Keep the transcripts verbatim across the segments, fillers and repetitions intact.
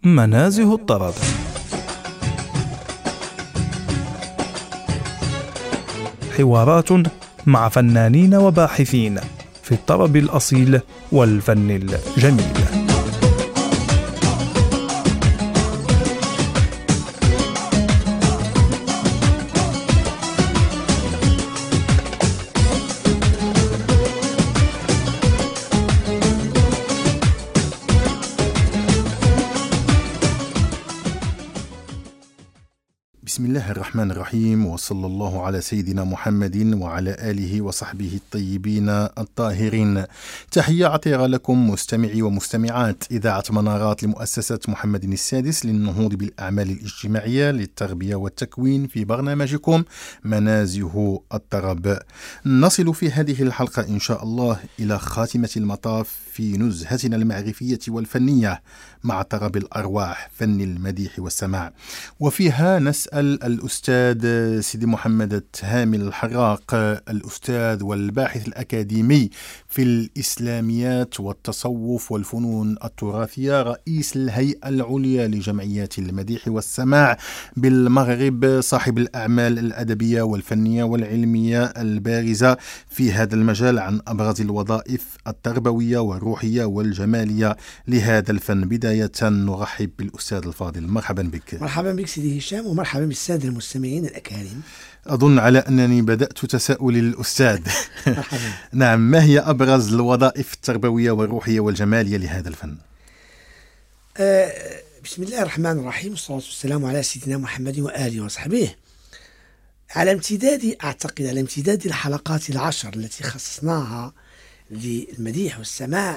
منازه الطرب. حوارات مع فنانين وباحثين في الطرب الأصيل والفن الجميل. بسم الله الرحمن الرحيم، وصلى الله على سيدنا محمد وعلى آله وصحبه الطيبين الطاهرين. تحية عطيرة لكم مستمعي ومستمعات إذاعة منارات لمؤسسة محمد السادس للنهوض بالأعمال الاجتماعية للتربية والتكوين في برنامجكم منازه الطرب. نصل في هذه الحلقة إن شاء الله إلى خاتمة المطاف في نزهتنا المعرفية والفنية مع طرب الأرواح، فن المديح والسماع، وفيها نسأل الأستاذ سيدي محمد التهامي الحراق، الأستاذ والباحث الأكاديمي في الإسلاميات والتصوف والفنون التراثية، رئيس الهيئة العليا لجمعيات المديح والسماع بالمغرب، صاحب الأعمال الأدبية والفنية والعلمية البارزة في هذا المجال عن أبرز الوظائف التربوية والروحية والجمالية لهذا الفن. بداية نرحب بالأستاذ الفاضل، مرحبا بك. مرحبا بك سيدي هشام، ومرحبا بالسادة المستمعين الأكارم. أظن على أنني بدأت تساؤلي للأستاذ. نعم، ما هي أبرز الوظائف التربوية والروحية والجمالية لهذا الفن؟ آه بسم الله الرحمن الرحيم، والصلاة والسلام على سيدنا محمد وآله وصحبه. على امتداد أعتقد على امتداد الحلقات العشر التي خصصناها للمديح والسماع،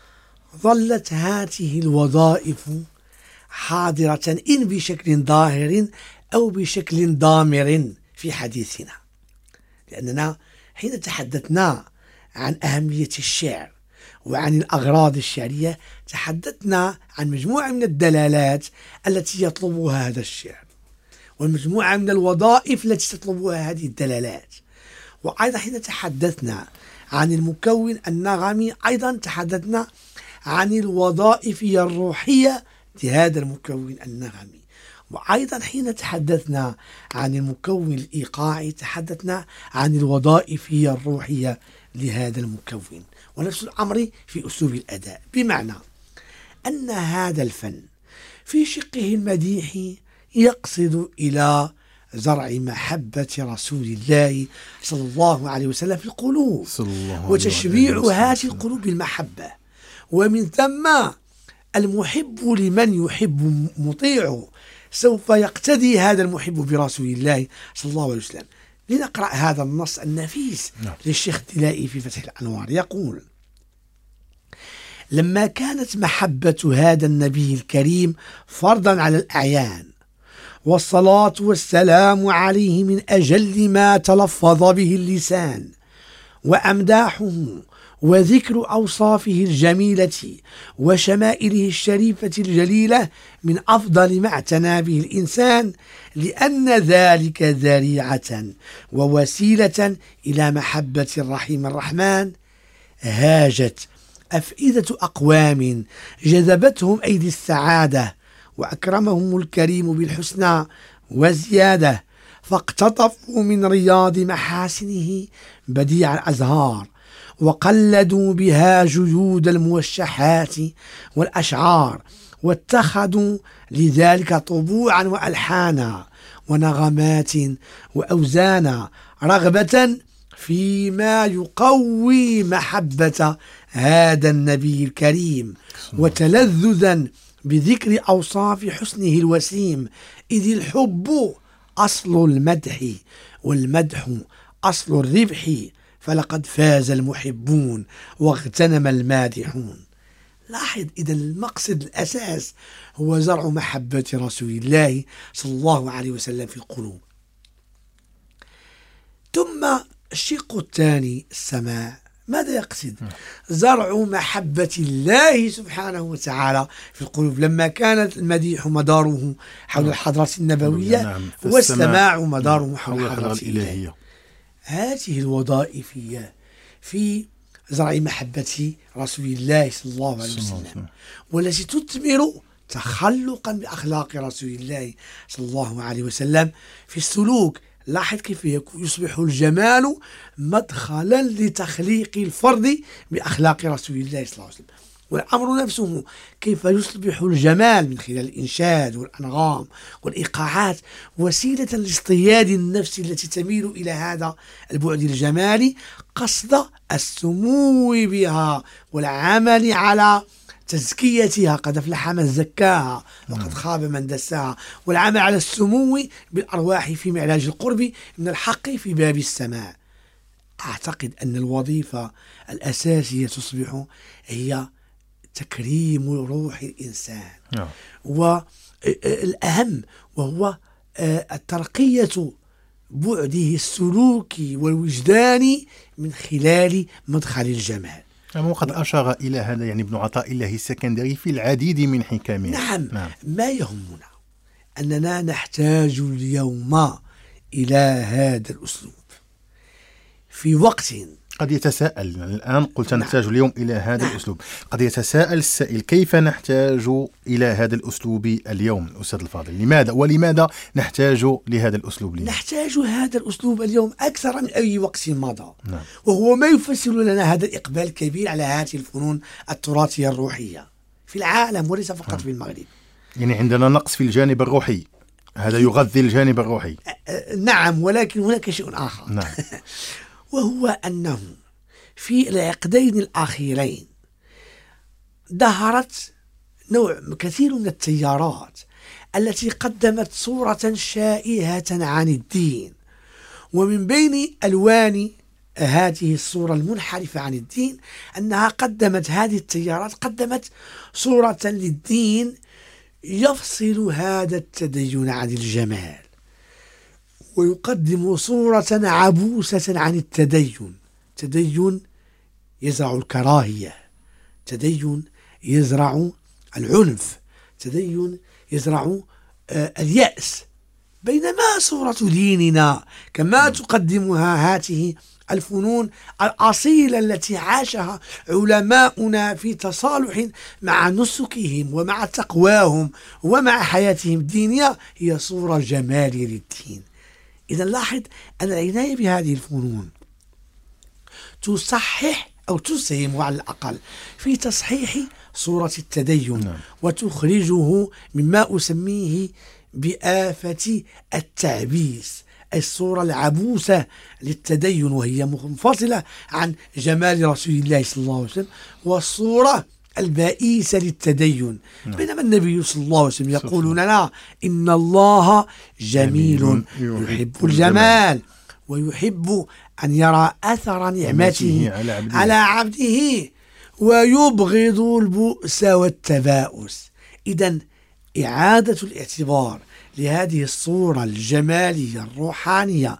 ظلت هذه الوظائف حاضرة إن بشكل ظاهر أو بشكل ضامر في حديثنا، لأننا حين تحدثنا عن أهمية الشعر وعن الأغراض الشعرية تحدثنا عن مجموعة من الدلالات التي يطلبها هذا الشعر، والمجموعة من الوظائف التي تطلبها هذه الدلالات. وأيضا حين تحدثنا عن المكون النغمي أيضا تحدثنا عن الوظائف الروحية لهذا المكون النغمي. وأيضا حين تحدثنا عن المكون الإيقاعي تحدثنا عن الوظائف الروحية لهذا المكون. ونفس الأمر في أسلوب الأداء، بمعنى أن هذا الفن في شقه المديح يقصد إلى زرع محبة رسول الله صلى الله عليه وسلم في القلوب، وتشبيع هذه القلوب بالمحبة، ومن ثم المحب لمن يحب مطيع، سوف يقتدي هذا المحب برسول الله صلى الله عليه وسلم. لنقرأ هذا النص النفيس للشيخ الدلائي في فتح الأنوار، يقول: لما كانت محبة هذا النبي الكريم فرضا على الأعيان، والصلاة والسلام عليه من أجل ما تلفظ به اللسان، وأمداحه وذكر أوصافه الجميلة وشمائله الشريفة الجليلة من أفضل ما اعتنى به الإنسان، لأن ذلك ذريعة ووسيلة إلى محبة الرحيم الرحمن، هاجت أفئدة أقوام جذبتهم أيدي السعادة، وأكرمهم الكريم بالحسنى وزيادة، فاقتطفوا من رياض محاسنه بديع الأزهار، وقلدوا بها جيود الموشحات والأشعار، واتخذوا لذلك طبوعا وألحانا ونغمات وأوزانا، رغبة فيما يقوي محبة هذا النبي الكريم، وتلذذا بذكر أوصاف حسنه الوسيم، إذ الحب أصل المدح، والمدح أصل الربح، فلقد فاز المحبون واغتنم المادحون. لاحظ، إذا المقصد الأساس هو زرع محبة رسول الله صلى الله عليه وسلم في القلوب. ثم الشق الثاني السماع، ماذا يقصد؟ زرع محبة الله سبحانه وتعالى في القلوب، لما كانت المديح مداره حول الحضرة النبوية، نعم، والسماع مداره حول الحضرة الإلهية. هذه الوظائف في زرع محبة رسول الله صلى الله عليه وسلم، والتي تثمر تخلقا بأخلاق رسول الله صلى الله عليه وسلم في السلوك. لاحظ كيف يصبح الجمال مدخلا لتخليق الفرد بأخلاق رسول الله صلى الله عليه وسلم. والأمر نفسه كيف يصبح الجمال من خلال الإنشاد والأنغام والإيقاعات وسيلة لاصطياد النفس التي تميل إلى هذا البعد الجمالي قصد السمو بها والعمل على تزكيتها. قد أفلح من زكاها وقد خاب من دساها. والعمل على السمو بالأرواح في معلاج القرب من الحق في باب السماء. أعتقد أن الوظيفة الأساسية تصبح هي تكريم روح الإنسان، والأهم وهو الترقية بعده السلوكي والوجداني من خلال مدخل الجمال. وقد أشار إلى هذا يعني ابن عطاء الله السكندري في العديد من حكمه. نعم. نعم. ما يهمنا أننا نحتاج اليوم إلى هذا الأسلوب في وقت قد يتساءل. يعني الآن قلت نحتاج اليوم إلى هذا نعم. الأسلوب. قد يتساءل السائل كيف نحتاج إلى هذا الأسلوب اليوم أستاذ الفاضل؟ لماذا ولماذا نحتاج لهذا الأسلوب اليوم؟ نحتاج هذا الأسلوب اليوم أكثر من أي وقت مضى. نعم. وهو ما يفسر لنا هذا الإقبال الكبير على هذه الفنون التراثية الروحية في العالم وليس فقط نعم. في المغرب. يعني عندنا نقص في الجانب الروحي، هذا يغذي الجانب الروحي. نعم، ولكن هناك شيء آخر. نعم. وهو أنه في العقدين الأخيرين ظهرت نوع كثير من التيارات التي قدمت صورة شائعة عن الدين. ومن بين ألوان هذه الصورة المنحرفة عن الدين أنها قدمت هذه التيارات قدمت صورة للدين يفصل هذا التدين عن الجمال، ويقدم صورة عبوسة عن التدين. تدين يزرع الكراهية، تدين يزرع العنف، تدين يزرع آه اليأس. بينما صورة ديننا كما تقدمها هذه الفنون الأصيلة التي عاشها علماؤنا في تصالح مع نسكهم ومع تقواهم ومع حياتهم الدينية، هي صورة جمالية للدين. إذا لاحظ أن العناية بهذه الفنون تصحح أو تسهم على الأقل في تصحيح صورة التدين نعم. وتخرجه مما أسميه بآفة التعبيس، الصورة العبوسة للتدين وهي منفصلة عن جمال رسول الله صلى الله عليه وسلم، والصورة البائسة للتدين نعم. بينما النبي صلى الله عليه وسلم يقول لنا إن الله جميل يحب الجمال ويحب أن يرى أثر نعمته على عبده, على عبده ويبغض البؤس والتباؤس. إذن إعادة الاعتبار لهذه الصورة الجمالية الروحانية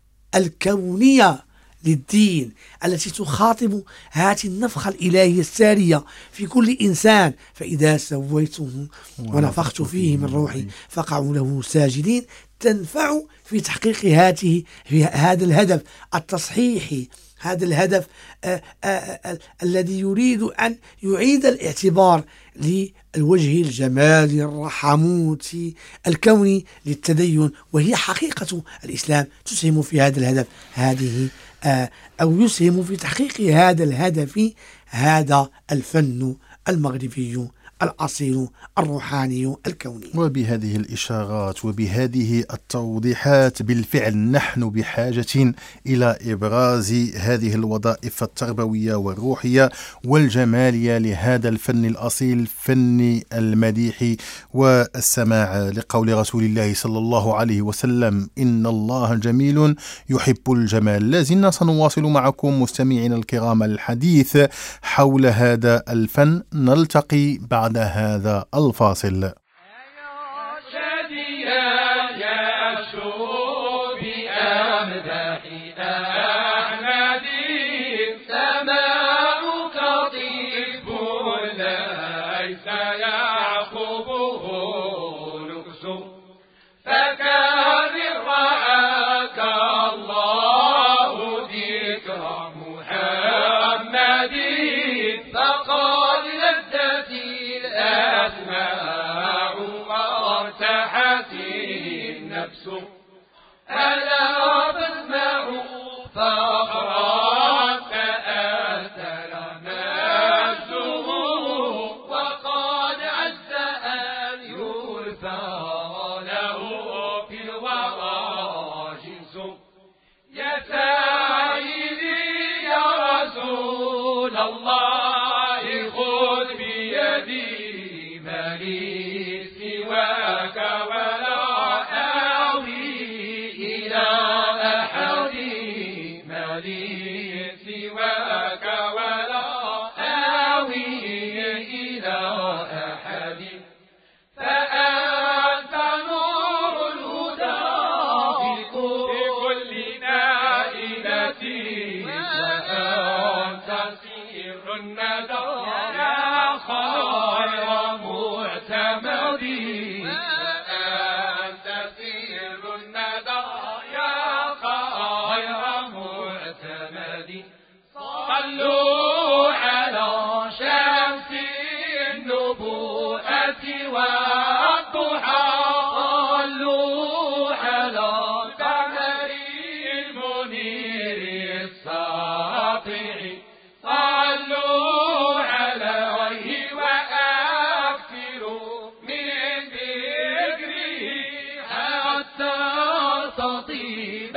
الكونية للدين التي تخاطب هذه النفخة الإلهية السارية في كل إنسان، فإذا سويته ونفخت فيه من روحي فقعوا له ساجدين، تنفع في تحقيق هذه في هذا الهدف التصحيحي، هذا الهدف آآ آآ الذي يريد أن يعيد الاعتبار للوجه الجمالي الرحموتي الكوني للتدين، وهي حقيقة الإسلام تسهم في هذا الهدف هذه أو يسهم في تحقيق هذا الهدف هذا الفن المغربي الأصيل الروحاني الكوني. وبهذه الإشارات وبهذه التوضيحات بالفعل نحن بحاجة إلى إبراز هذه الوظائف التربوية والروحية والجمالية لهذا الفن الأصيل، فن المديح والسماع لقول رسول الله صلى الله عليه وسلم إن الله جميل يحب الجمال. لازلنا سنواصل معكم مستمعين الكرام الحديث حول هذا الفن، نلتقي بعد هذا الفاصل. فقد لذت الأسماء النفس ألا فاسمعوا فأخرى تأثر مجده وقد عز أن يرثى له في الورى جنس يا سيدي يا رسول الله خذ بيدي ما لي سواك ولا آوي إلى أحد ما لي سواك ولا آوي إلى أحد فأنت نور الهدى في كل نائلة وأنت سر الندى يا خير معتمد وأنت سر الندى يا خير معتمد صلوا على شمس النبوءة والضحى صلوا على قمر المنير الساطع صلوا عليه وأكثروا من ذكره حتى تطيب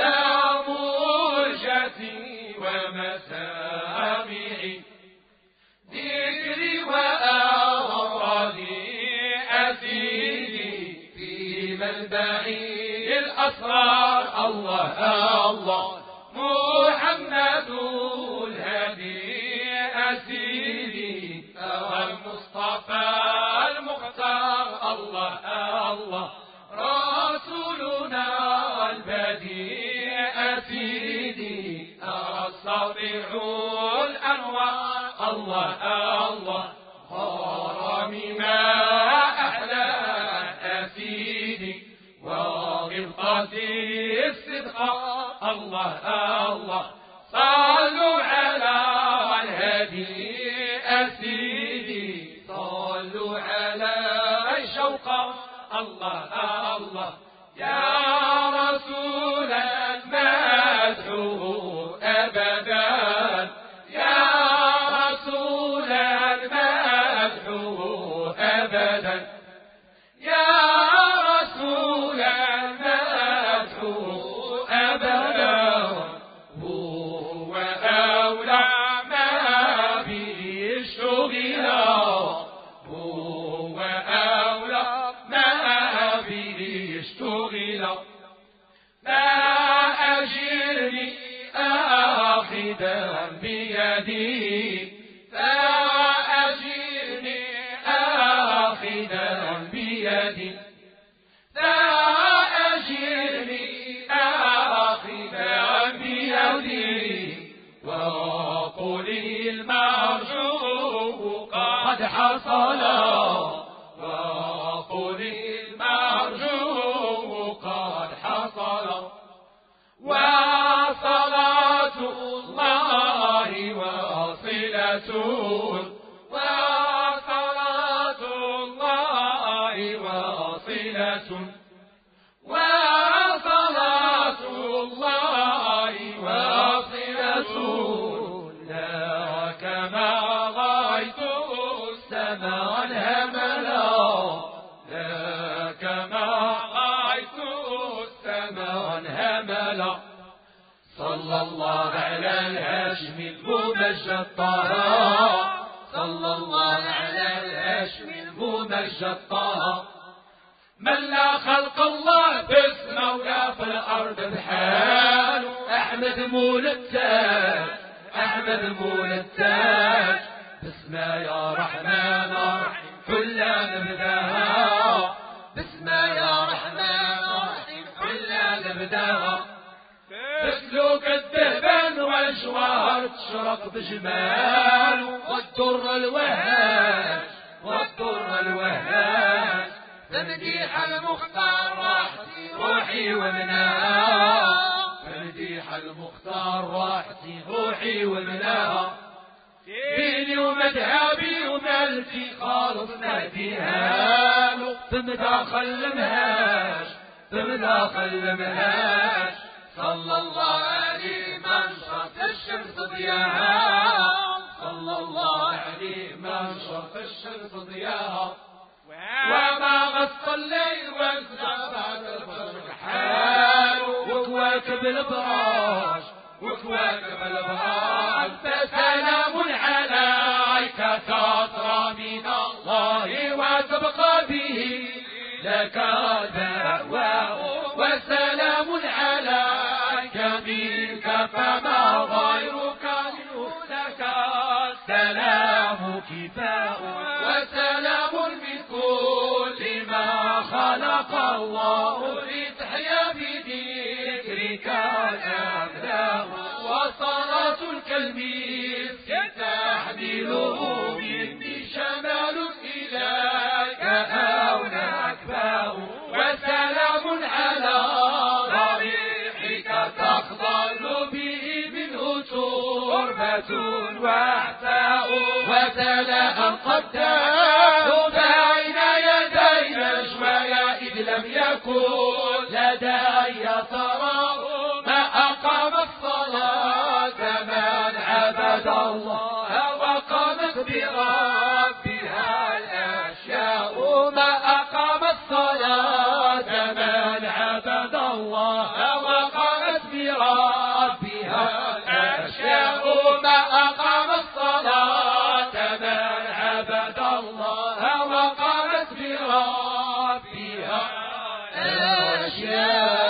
مرجتي ومسامعي ذكري وأغراضي أسيدي في منبعي الأسرار الله الله محمد الهادي أسيدي المصطفى المختار الله الله رسولنا البديع أسيدي الصابع الأنوار الله الله غرامي ما أحلى أسيدي ورفقتي الصدق الله الله صلوا على الهادي أسيدي صلوا على الشوق الله الله يا رسول المدعو أبدا يا رسول المدعو أبدا يا رسول المدعو أبدا هو أولى ما به اشتغل هو أولى ما به اشتغل ما أجرني آخذا بيدي فأجرني آخذا بيدي فأجرني آخذا بيدي وقل المرجو قد حصل وقل المرجو قد حصل وصلاة الله واصلة وصلاة الله واصلة وصلاة الله واصلة لا كما غايت السماء الهملا لا كما غايت السماء الهملا صلى الله على الهاشم الممجد طه صلى الله على الهاشم الممجد طه من لا خلق الله باسمه ولا في الأرض بحاله أحمد مول التاج أحمد مول التاج باسمه يا رحمن رحيم حلا نبداها باسمه يا رحمن رحيم حلا نبداها تسلك الدهبان والجوار تشرق بجمال والدر الوهاج والدر الوهاج تمديح المختار راحتي روحي ومناها تمديح المختار راحتي روحي ومناها ديني ومذهبي وملتي خالص نهديها له في مداخل المهاج بملاق المهاج صلى الله عليه من شرق الشمس ضياها صلى الله عليه من شرق الشمس ضياها وما غص الليل وانزفت الفجر حال وكواكب البراج وكواكب البراج فسلام عليك تطرى من الله وتبقى به لك الدعوى وسلام عليك منك فما غيرك منه لك السلام كفاء وسلام من كل ما خلق الله لتحيا بذكرك الأبداع وصلاة كالمسك تحمله مني شمال إليك أو نكباء وسلام على ضريحك تخضل به منه تربة وعتاء وسلام قدام بين يدي نجوايا إذ لم يكن لدي ترى ما أقام الصلاة من عبد الله وقامت بربها الأشياء ما أقام الصلاة من عبد الله وقامت بربها الأشياء ما أقام الصلاة من عبد الله وقامت بربها الأشياء.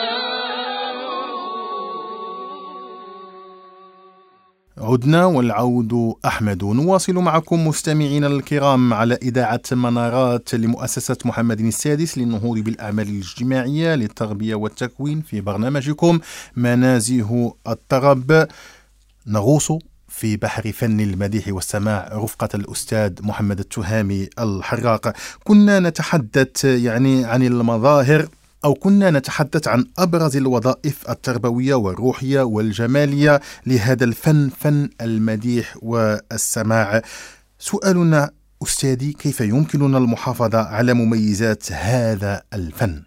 عدنا والعود أحمد. نواصل معكم مستمعينا الكرام على إذاعة منارات لمؤسسة محمد السادس للنهوض بالأعمال الاجتماعية للتربية والتكوين في برنامجكم منازه الطرب. نغوص في بحر فن المديح والسماع رفقة الأستاذ محمد التهامي الحراق. كنا نتحدث يعني عن المظاهر أو كنا نتحدث عن أبرز الوظائف التربوية والروحية والجمالية لهذا الفن، فن المديح والسماع. سؤالنا أستاذي، كيف يمكننا المحافظة على مميزات هذا الفن؟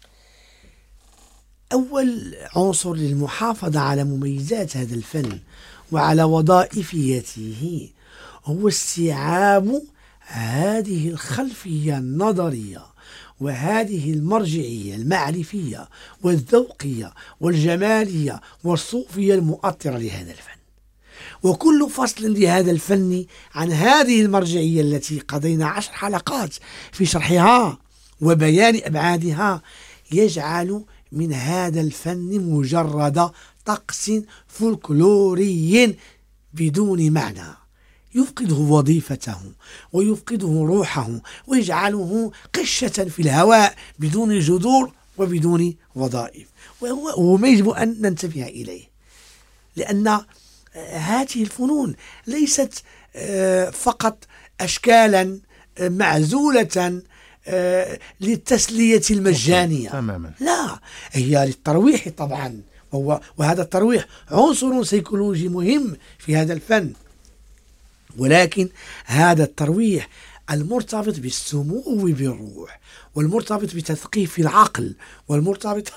أول عنصر للمحافظة على مميزات هذا الفن وعلى وظائفيته هو استيعاب هذه الخلفية النظرية وهذه المرجعية المعرفية والذوقية والجمالية والصوفية المؤطرة لهذا الفن. وكل فصل لهذا الفن عن هذه المرجعية التي قضينا عشر حلقات في شرحها وبيان أبعادها يجعل من هذا الفن مجرد طقس فولكلوري بدون معنى، يفقده وظيفته ويفقده روحه ويجعله قشة في الهواء بدون جذور وبدون وظائف، وهو ما يجب أن ننتبه إليه، لأن هذه الفنون ليست فقط أشكالا معزولة للتسلية المجانية تماما. لا، هي للترويح طبعا، وهذا الترويح عنصر سيكولوجي مهم في هذا الفن، ولكن هذا الترويح المرتبط بالسمو بالروح والمرتبط بتثقيف العقل والمرتبط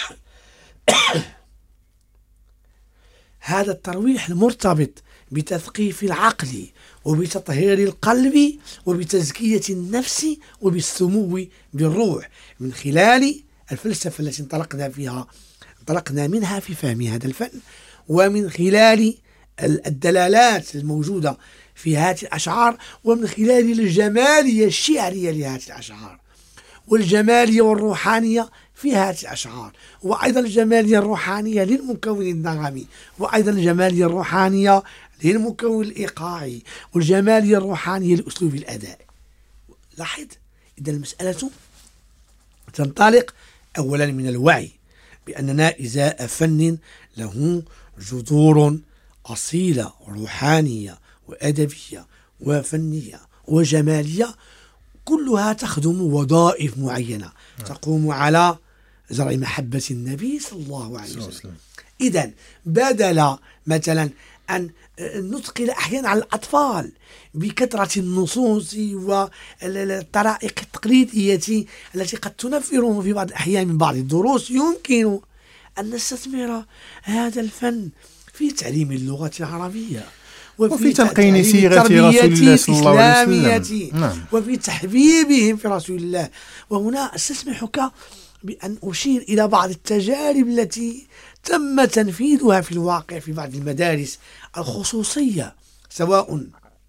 هذا الترويح المرتبط بتثقيف العقل وبتطهير القلب وبتزكية النفس وبالسمو بالروح من خلال الفلسفة التي انطلقنا فيها انطلقنا منها في فهم هذا الفن، ومن خلال الدلالات الموجودة في هذه الأشعار، ومن خلال الجمالية الشعرية لهذه الأشعار والجمالية والروحانية في هذه الأشعار، وأيضا الجمالية الروحانية للمكون النغمي، وأيضا الجمالية الروحانية للمكون الإيقاعي، والجمالية الروحانية لأسلوب الأداء. لاحظ إذا المسألة تنطلق أولا من الوعي بأننا إزاء فن له جذور أصيلة روحانية وأدبية وفنية وجمالية، كلها تخدم وظائف معينة تقوم على زرع محبة النبي صلى الله عليه وسلم. إذن بدل مثلا أن نثقل أحيانا على الأطفال بكثرة النصوص والطرائق التقليدية التي قد تنفرهم في بعض الأحيان من بعض الدروس. يمكن أن نستثمر هذا الفن في تعليم اللغة العربية وفي, وفي تلقين سيرة رسول الله صلى الله عليه وسلم، نعم. وفي تحبيبهم في رسول الله. وهنا أستسمحك بأن أشير إلى بعض التجارب التي تم تنفيذها في الواقع في بعض المدارس الخصوصية، سواء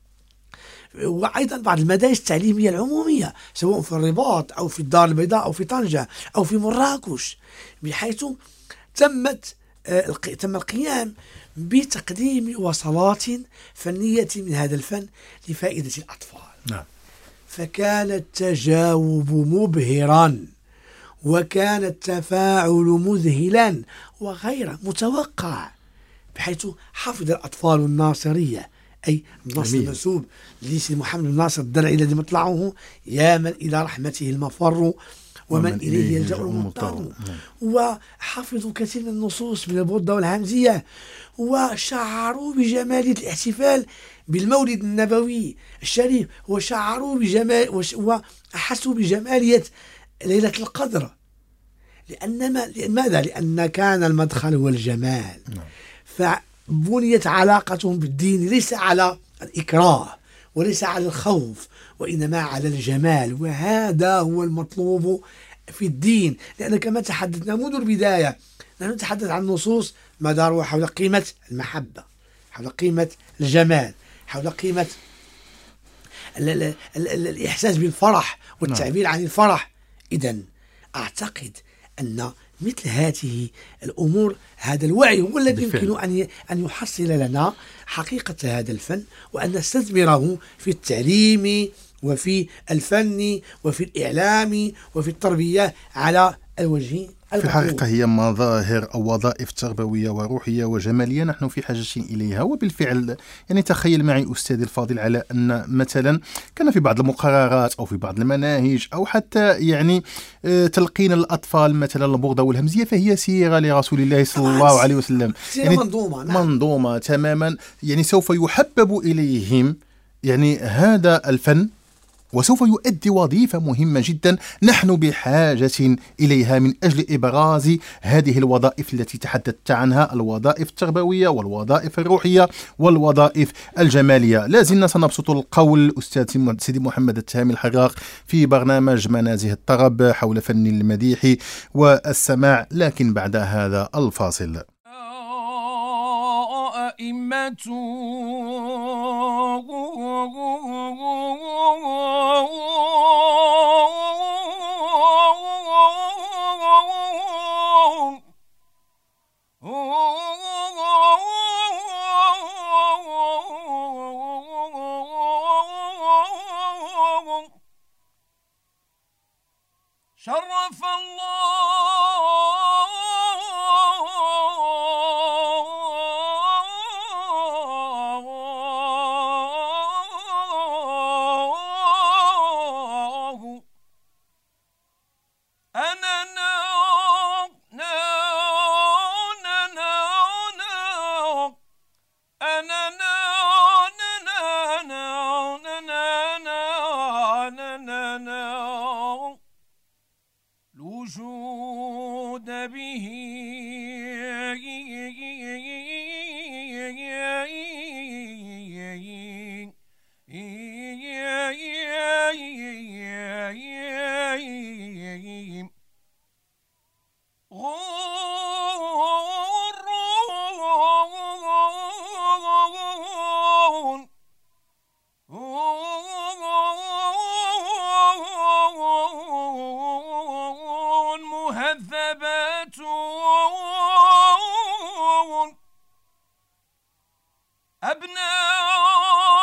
وأيضا بعض المدارس التعليمية العمومية، سواء في الرباط أو في الدار البيضاء أو في طنجة أو في مراكش، بحيث تمت تم القيام بتقديم وصلات فنية من هذا الفن لفائدة الأطفال. نعم. فكان التجاوب مبهرا، وكان التفاعل مذهلا وغير متوقع، بحيث حفظ الأطفال الناصرية، أي النص المنسوب لسيدي محمد بن ناصر الدرعي الذي مطلعه يا من إلى رحمته المفر ومن إليه يلجأ المضطر. وحفظوا كثير من النصوص من البردة والهمزية، وشعروا بجمالية الاحتفال بالمولد النبوي الشريف، وشعروا بجمال وأحسوا بجمالية ليلة القدر. لأن ما لماذا؟ لأن كان المدخل هو الجمال. فبنيت علاقتهم بالدين ليس على الإكراه وليس على الخوف، وإنما على الجمال، وهذا هو المطلوب في الدين. لأن كما تحدثنا منذ البداية، نحن نتحدث عن نصوص مدارها حول قيمة المحبة، حول قيمة الجمال، حول قيمة ال ال ال ال الإحساس بالفرح والتعبير عن الفرح. إذن أعتقد أن مثل هذه الأمور، هذا الوعي هو الذي يمكن أن أن يحصل لنا حقيقة هذا الفن، وأن نستثمره في التعليم وفي الفن وفي الإعلام وفي التربية على الوجه. في الحقيقة هي مظاهر أو وظائف تربوية وروحية وجمالية نحن في حاجة إليها. وبالفعل يعني تخيل معي أستاذي الفاضل على أن مثلا كان في بعض المقررات أو في بعض المناهج أو حتى يعني تلقين الأطفال مثلا البردة والهمزية، فهي سيرة لرسول الله صلى الله عليه وسلم، يعني منظومة. نعم. منظومة تماما، يعني سوف يحبب إليهم يعني هذا الفن، وسوف يؤدي وظيفة مهمة جدا نحن بحاجة إليها من أجل إبراز هذه الوظائف التي تحدثت عنها، الوظائف التربوية والوظائف الروحية والوظائف الجمالية. لازلنا سنبسط القول أستاذ سيدي محمد التهامي الحراق في برنامج منازه الطرب حول فن المديح والسماع، لكن بعد هذا الفاصل. أئمة شرف الوجود به مهذبات أبناء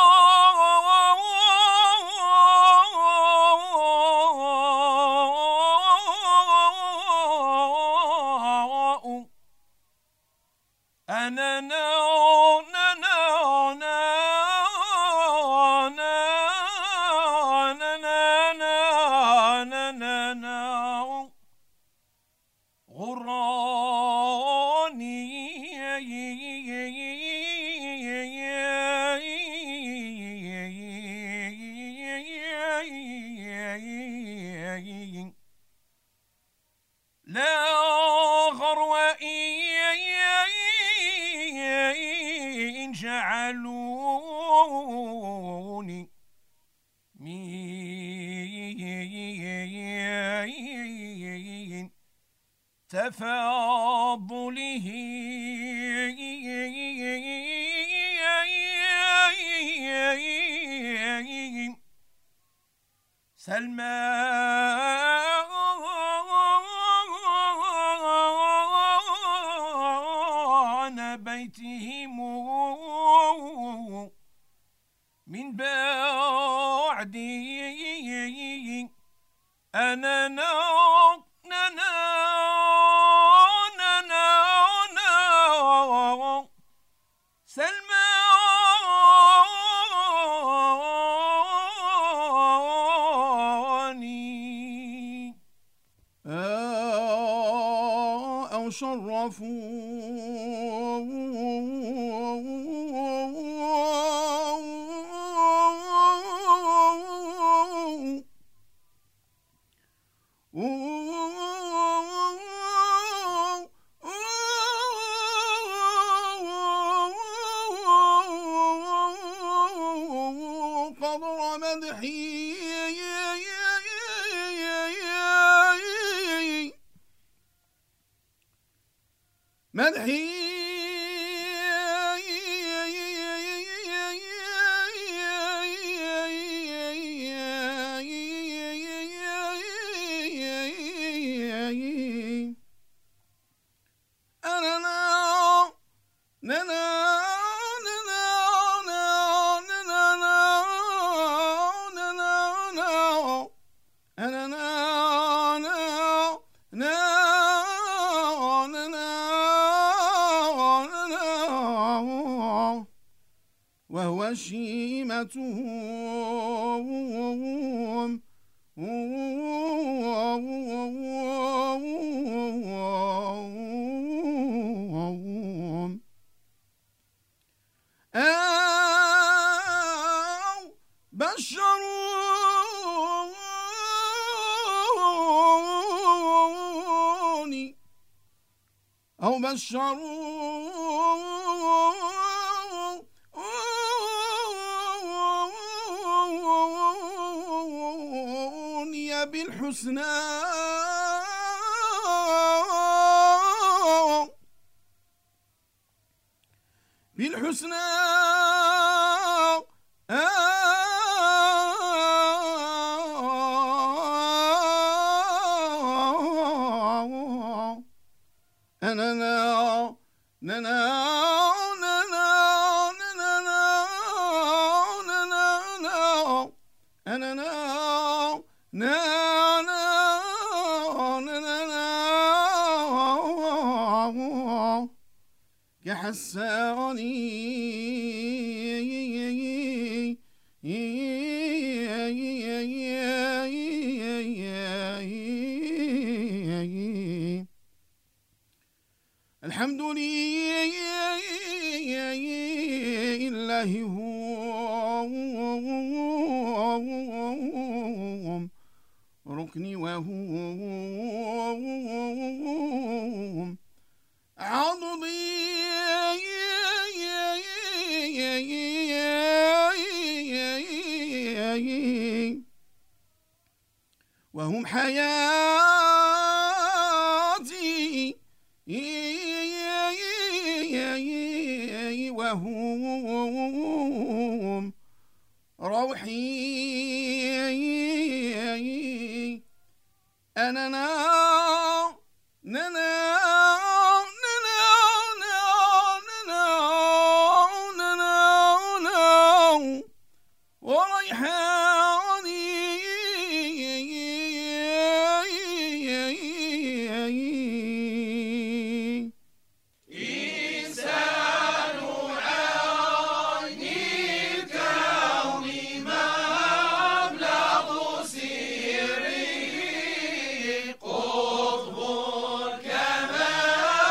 أنا ناو ناو ناو ناو ناو غراني تفاضله سلمان بيتهم من بعد أنا نار سلماني أو شرفوا قدر مدحي مدحي وهو شيمتهم أو بشروني أو بشروني بالحسنى بالحسنى أنا نا نا أنا نا نا كحساني الحمد لله هم ركني وهم عضدي وهم حياتي وهم روحي أنا نا نا قطب كما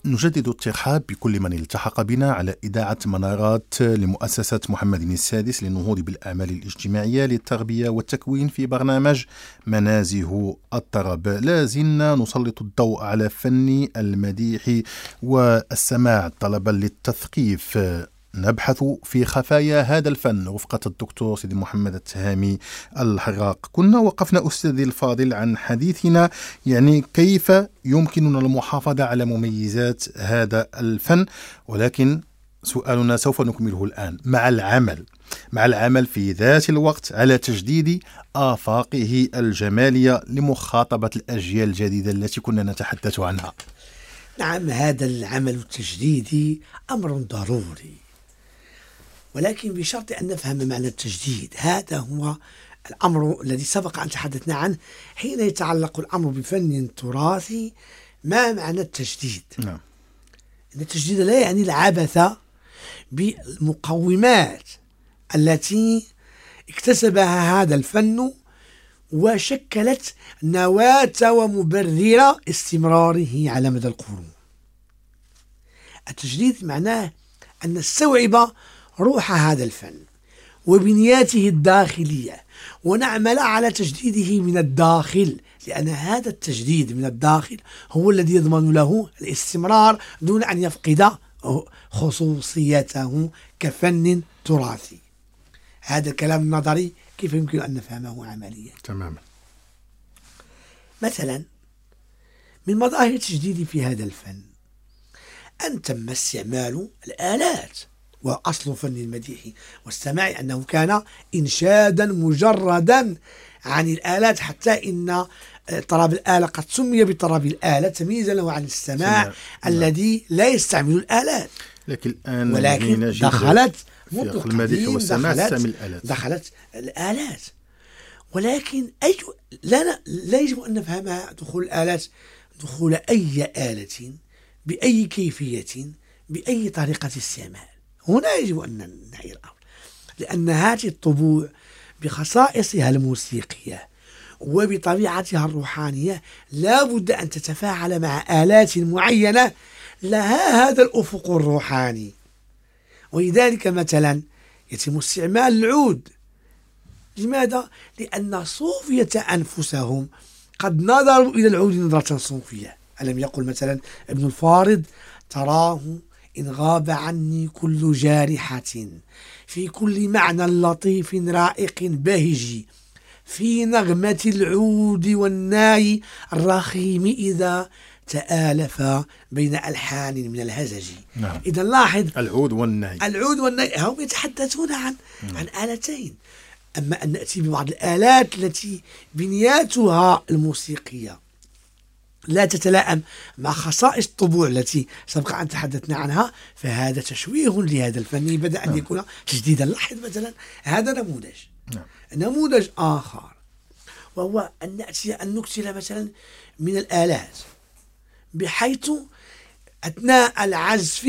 نجدد الترحاب بكل من التحق بنا على إذاعة منارات لمؤسسة محمد السادس للنهوض بالأعمال الاجتماعية للتربية والتكوين في برنامج منازه الطرب. لا زلنا نسلط الضوء على فن المديح والسماع طلبا للتثقيف. نبحث في خفايا هذا الفن رفقة الدكتور سيدي محمد التهامي الحراق. كنا وقفنا أستاذي الفاضل عن حديثنا يعني كيف يمكننا المحافظة على مميزات هذا الفن، ولكن سؤالنا سوف نكمله الآن مع العمل مع العمل في ذات الوقت على تجديد آفاقه الجمالية لمخاطبة الأجيال الجديدة التي كنا نتحدث عنها. نعم، هذا العمل التجديدي أمر ضروري، ولكن بشرط أن نفهم معنى التجديد. هذا هو الأمر الذي سبق أن تحدثنا عنه حين يتعلق الأمر بفن تراثي. ما معنى التجديد؟ نعم. إن التجديد لا يعني العبث بالمقومات التي اكتسبها هذا الفن وشكلت نواة ومبرر استمراره على مدى القرون. التجديد معناه أن نستوعب روح هذا الفن وبنياته الداخلية ونعمل على تجديده من الداخل، لأن هذا التجديد من الداخل هو الذي يضمن له الاستمرار دون أن يفقد خصوصيته كفن تراثي. هذا الكلام النظري كيف يمكن أن نفهمه عمليا؟ تماما. مثلا من مظاهر التجديد في هذا الفن أن تم استعمال الآلات، وأصل فن المديح والسماع أنه كان إنشادا مجردا عن الآلات، حتى إن طرب الآلة قد سمي بطرب الآلة تمييزا له عن السماع سمع. الذي لا يستعمل الآلات. لكن الآن ولكن دخلت في المديح والسماع دخلت, الآلات. دخلت الآلات ولكن أي لا, لا يجب أن نفهم دخول الآلات دخول أي آلة بأي كيفية بأي طريقة استعمال. هنا يجب أن نعي الأمر، لأن هذه الطبوع بخصائصها الموسيقية وبطبيعتها الروحانية لا بد أن تتفاعل مع آلات معينة لها هذا الأفق الروحاني. ولذلك مثلا يتم استعمال العود. لماذا؟ لأن الصوفية أنفسهم قد نظروا إلى العود نظرة صوفية. ألم يقل مثلا ابن الفارض: تراه إن غاب عني كل جارحة في كل معنى لطيف رائق بهج في نغمة العود والناي الرخيم إذا تآلف بين ألحان من الهزج. نعم. إذا لاحظ العود والناي العود والناي هم يتحدثون عن نعم. عن آلتين. أما أن نأتي ببعض الآلات التي بنياتها الموسيقية لا تتلائم مع خصائص الطبوع التي سبق أن تحدثنا عنها، فهذا تشويه لهذا الفن بدأ أن نعم. يكون تجديدا. لاحظ مثلا هذا نموذج. نعم. نموذج آخر وهو أن نأتي أن نكسر مثلا من الآلات بحيث أثناء العزف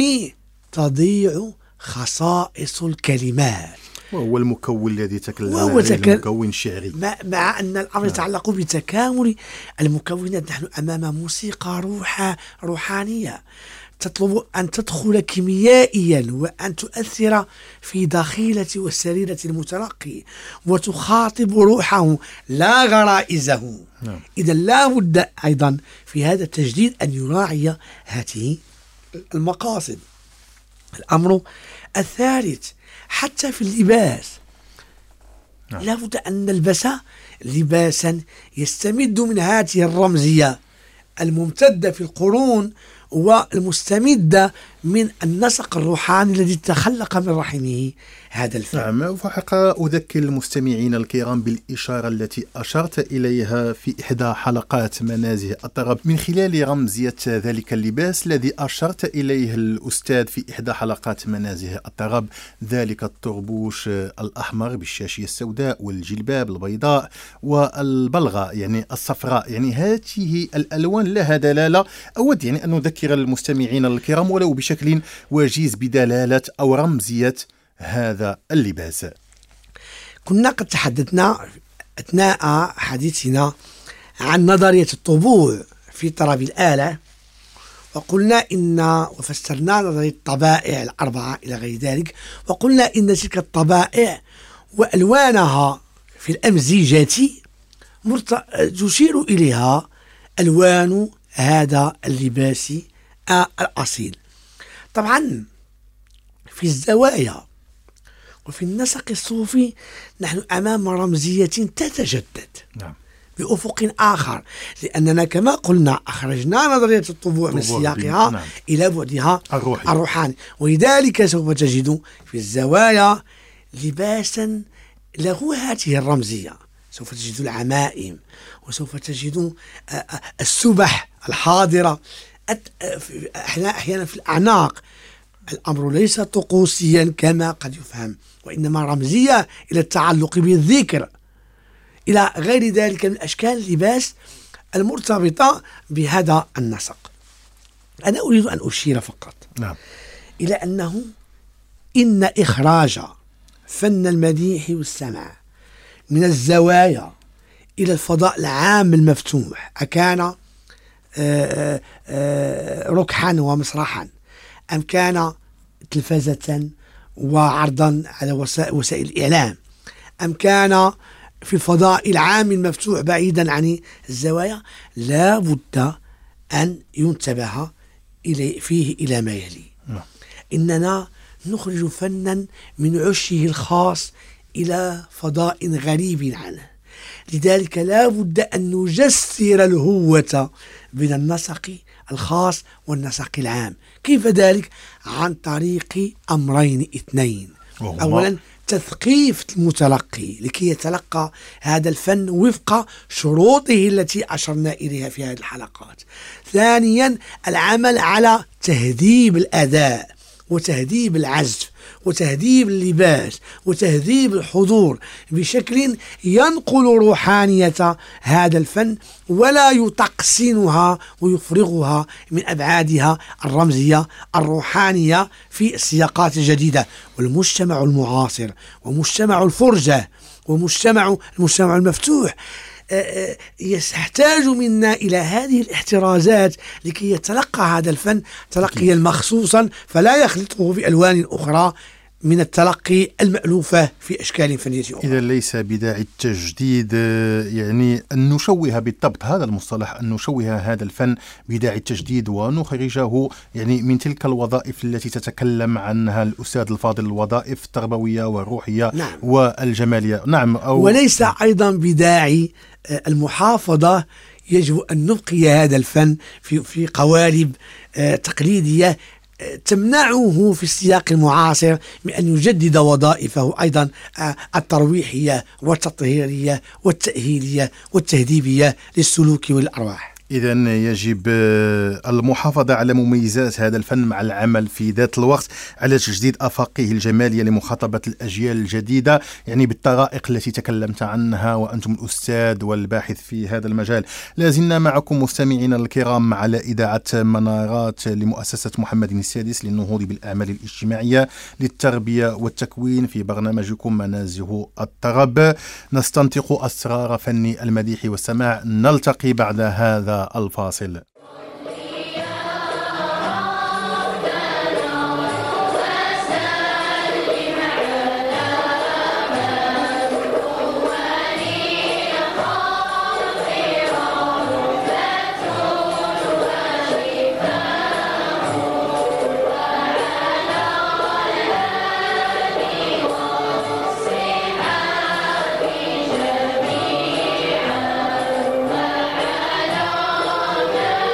تضيع خصائص الكلمات، وهو المكون الذي تكلم عليه تك... المكون الشعري. مع أن الأمر يتعلق بتكامل المكونات. نحن أمام موسيقى روح روحانية تطلب أن تدخل كيميائيا وأن تؤثر في داخلة والسريرة المتلقي وتخاطب روحه لا غرائزه. نعم. إذا لا بد أيضا في هذا التجديد أن يراعي هذه المقاصد. الأمر الثالث حتى في اللباس. نعم. لا بد أن نلبس لباسا يستمد من هذه الرمزية الممتدة في القرون والمستمدة من النسق الروحاني الذي تخلق من رحمه هذا الفن. نعم. فحقا أذكر المستمعين الكرام بالإشارة التي أشرت إليها في إحدى حلقات منازه الطرب من خلال رمزية ذلك اللباس الذي أشرت إليه الأستاذ في إحدى حلقات منازه الطرب، ذلك الطربوش الأحمر بالشاشية السوداء والجلباب البيضاء والبلغة يعني الصفراء. يعني هذه الألوان لها دلالة. أود يعني أن نذكر المستمعين الكرام ولو بشكل وجيز بدلالة أو رمزية هذا اللباس. كنا قد تحدثنا أثناء حديثنا عن نظرية الطبوع في طرب الآلة، وقلنا إن وفسرنا نظرية الطبائع الأربعة إلى غير ذلك، وقلنا إن تلك الطبائع وألوانها في الأمزجة تشير إليها ألوان هذا اللباس الأصيل. طبعا في الزوايا وفي النسق الصوفي نحن أمام رمزية تتجدد نعم. بأفق آخر، لأننا كما قلنا أخرجنا نظرية الطبوع من سياقها نعم. إلى بعدها الروحي. الروحاني، ولذلك سوف تجد في الزوايا لباسا له هذه الرمزية. سوف تجد العمائم، وسوف تجد السبح الحاضرة أحيانا في الأعناق. الأمر ليس طقوسيا كما قد يفهم، وإنما رمزية إلى التعلق بالذكر، إلى غير ذلك من أشكال اللباس المرتبطة بهذا النسق. أنا أريد أن أشير فقط نعم. إلى أنه إن إخراج فن المديح والسمع من الزوايا إلى الفضاء العام المفتوح، أكان ركحا ومسرحا أم كان تلفزة وعرضا على وسائل الإعلام، أم كان في الفضاء العام المفتوح بعيدا عن الزوايا، لا بد أن ينتبه إلي فيه إلى ما يلي. إننا نخرج فنا من عشه الخاص إلى فضاء غريب عنه، لذلك لا بد أن نجسر الهوة بين النسق الخاص والنسق العام. كيف ذلك؟ عن طريق أمرين اثنين. أولا تثقيف المتلقي لكي يتلقى هذا الفن وفق شروطه التي أشرنا إليها في هذه الحلقات. ثانيا العمل على تهذيب الأداء وتهذيب العزف وتهذيب اللباس وتهذيب الحضور بشكل ينقل روحانية هذا الفن ولا يتقسنها ويفرغها من أبعادها الرمزية الروحانية في السياقات الجديدة. والمجتمع المعاصر ومجتمع الفرجة ومجتمع المجتمع المفتوح يحتاج منا إلى هذه الاحترازات لكي يتلقى هذا الفن تلقيا مخصوصا، فلا يخلطه بألوان أخرى من التلقي المألوفة في أشكال فنية أخرى. إذا ليس بداعي التجديد، يعني أن نشوه بالضبط هذا المصطلح، أن نشوه هذا الفن بداعي التجديد ونخرجه يعني من تلك الوظائف التي تتكلم عنها الأستاذ الفاضل، الوظائف التربوية والروحية نعم. والجمالية. نعم. أو وليس أيضا بداعي المحافظة، يجب أن نبقي هذا الفن في في قوالب تقليدية تمنعه في السياق المعاصر من أن يجدد وظائفه أيضا الترويحية والتطهيرية والتأهيلية والتهذيبية للسلوك والأرواح. إذا يجب المحافظة على مميزات هذا الفن مع العمل في ذات الوقت على تجديد آفاقه الجمالية لمخاطبة الأجيال الجديدة، يعني بالطرائق التي تكلمت عنها وأنتم الأستاذ والباحث في هذا المجال. لازلنا معكم مستمعين الكرام على إذاعة منارات لمؤسسة محمد السادس للنهوض بالأعمال الاجتماعية للتربية والتكوين في برنامجكم منازه الطرب. نستنطق أسرار فن المديح والسماع. نلتقي بعد هذا الفاصل. Yeah.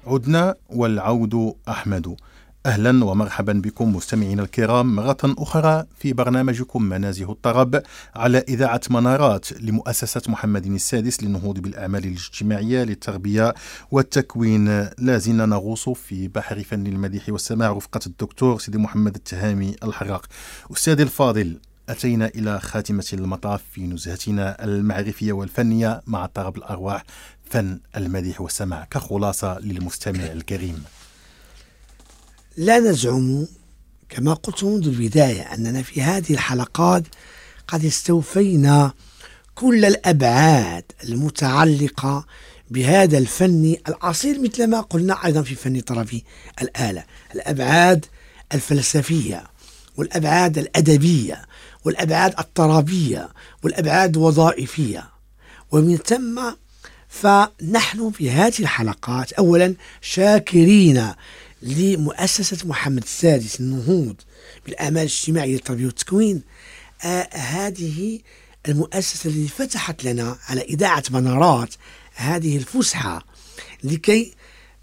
عدنا والعود أحمد. أهلا ومرحبا بكم مستمعينا الكرام مرة أخرى في برنامجكم منازه الطرب على إذاعة منارات لمؤسسة محمد السادس للنهوض بالأعمال الاجتماعية للتربية والتكوين. لازلنا نغوص في بحر فن المديح والسماع رفقة الدكتور سيدي محمد التهامي الحراق. أستاذي الفاضل، أتينا إلى خاتمة المطاف في نزهتنا المعرفية والفنية مع طرب الأرواح، فن المديح والسماع، كخلاصة للمستمع الكريم. لا نزعم كما قلت منذ البداية أننا في هذه الحلقات قد استوفينا كل الأبعاد المتعلقة بهذا الفن الأصيل، مثل ما قلنا أيضا في فن طرب الآلة، الأبعاد الفلسفية والأبعاد الأدبية والأبعاد الطربية والأبعاد الوظائفية. ومن ثم فنحن في هذه الحلقات أولا شاكرين لمؤسسة محمد السادس للنهوض بالأعمال الاجتماعية للتربية والتكوين، آه هذه المؤسسة التي فتحت لنا على إذاعة منارات هذه الفسحة لكي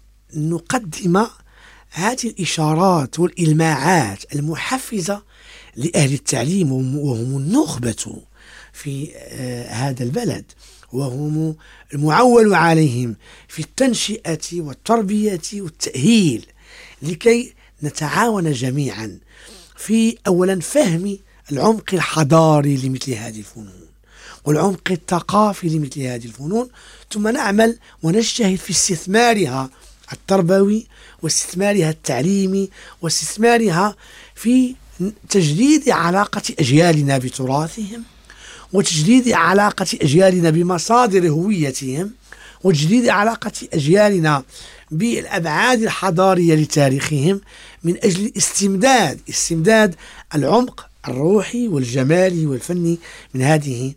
نقدم هذه الإشارات والإلماعات المحفزة لأهل التعليم، وهم النخبة في آه هذا البلد، وهم المعول عليهم في التنشئة والتربية والتأهيل، لكي نتعاون جميعا في أولا فهم العمق الحضاري لمثل هذه الفنون والعمق الثقافي لمثل هذه الفنون، ثم نعمل ونجتهد في استثمارها التربوي واستثمارها التعليمي واستثمارها في تجديد علاقة أجيالنا بتراثهم وتجديد علاقة أجيالنا بمصادر هويتهم وتجديد علاقة أجيالنا بالأبعاد الحضارية لتاريخهم، من أجل استمداد استمداد العمق الروحي والجمالي والفني من هذه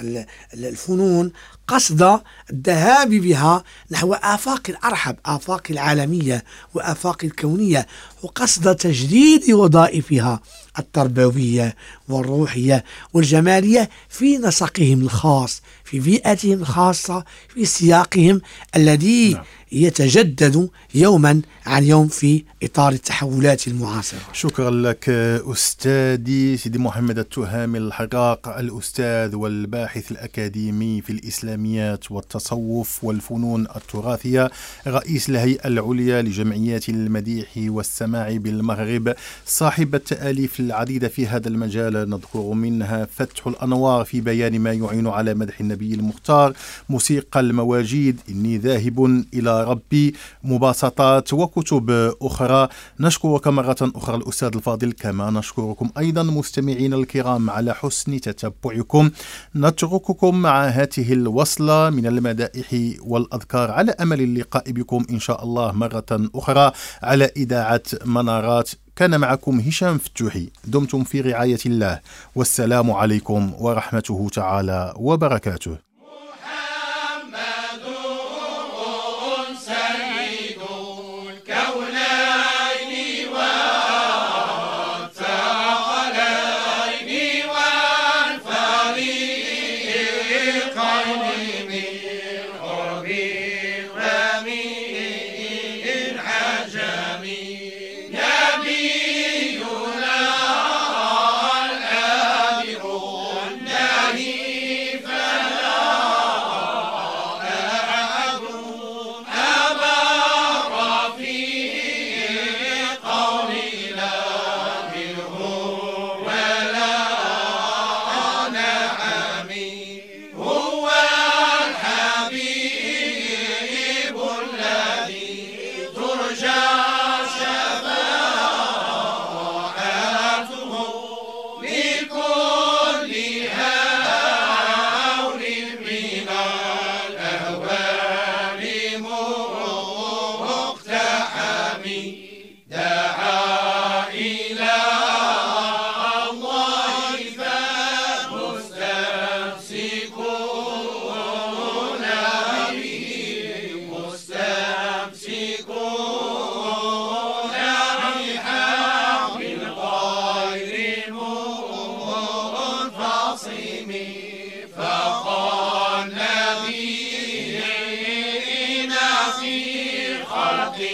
الفنون، قصد الذهاب بها نحو آفاق الأرحب، آفاق العالمية وآفاق الكونية، وقصد تجديد وظائفها التربوية والروحية والجمالية في نسقهم الخاص، في بيئتهم الخاصة، في سياقهم الذي نعم. يتجدد يوما عن يوم في إطار التحولات المعاصرة. شكرا لك أستاذي سيدي محمد التهامي الحراق، الأستاذ والباحث الأكاديمي في الإسلاميات والتصوف والفنون التراثية، رئيس الهيئة العليا لجمعيات المديح والسماع بالمغرب، صاحب التآليف العديدة في هذا المجال، نذكر منها فتح الأنوار في بيان ما يعين على مدح النبي المختار، موسيقى المواجيد، إني ذاهب إلى ربي، مباسطات وكتب أخرى. نشكرك مرة أخرى الأستاذ الفاضل، كما نشكركم أيضا مستمعين الكرام على حسن تتبعكم. نترككم مع هذه الوصلة من المدائح والأذكار على أمل اللقاء بكم إن شاء الله مرة أخرى على إذاعة منارات. كان معكم هشام فتوحي، دمتم في رعاية الله، والسلام عليكم ورحمته تعالى وبركاته. فقال نبينا في خلق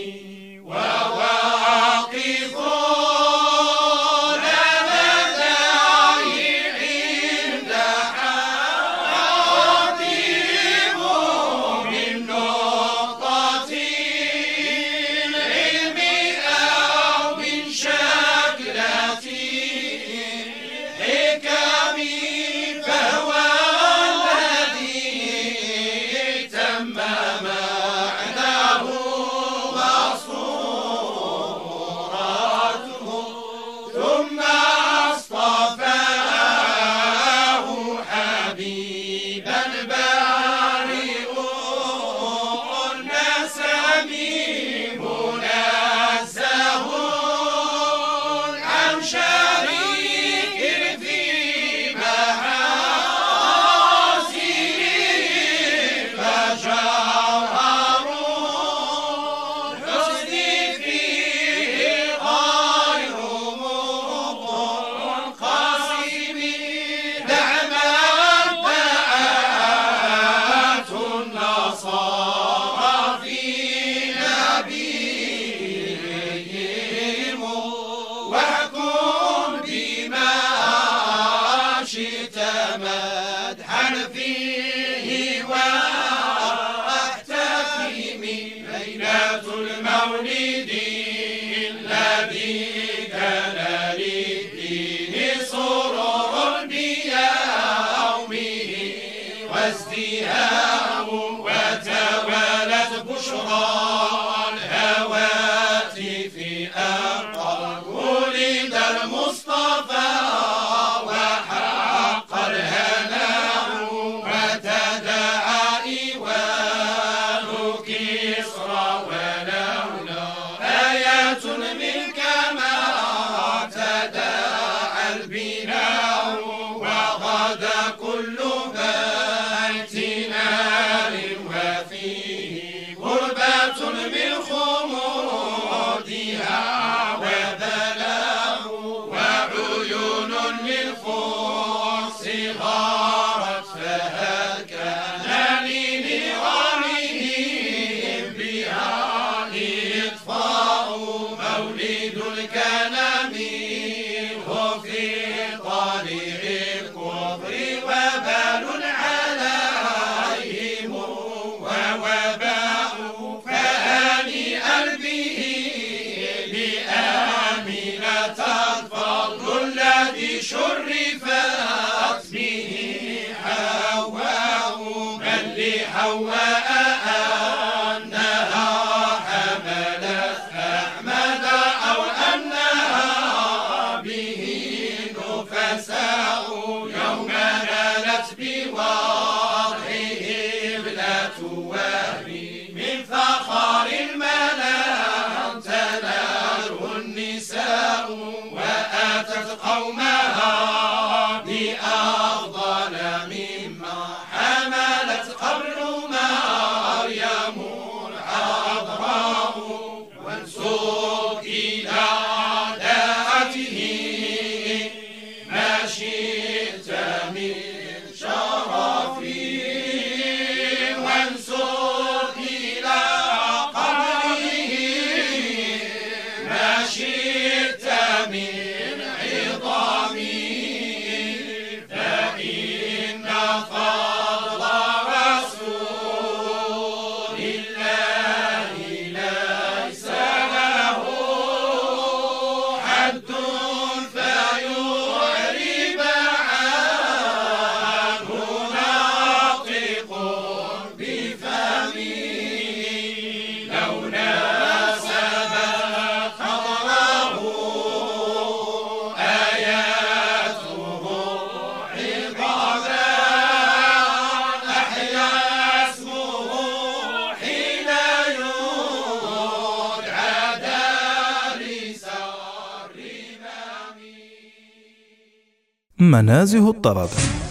منازه الطرب.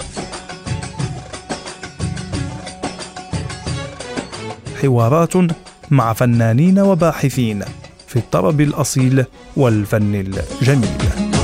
حوارات مع فنانين وباحثين في الطرب الأصيل والفن الجميل.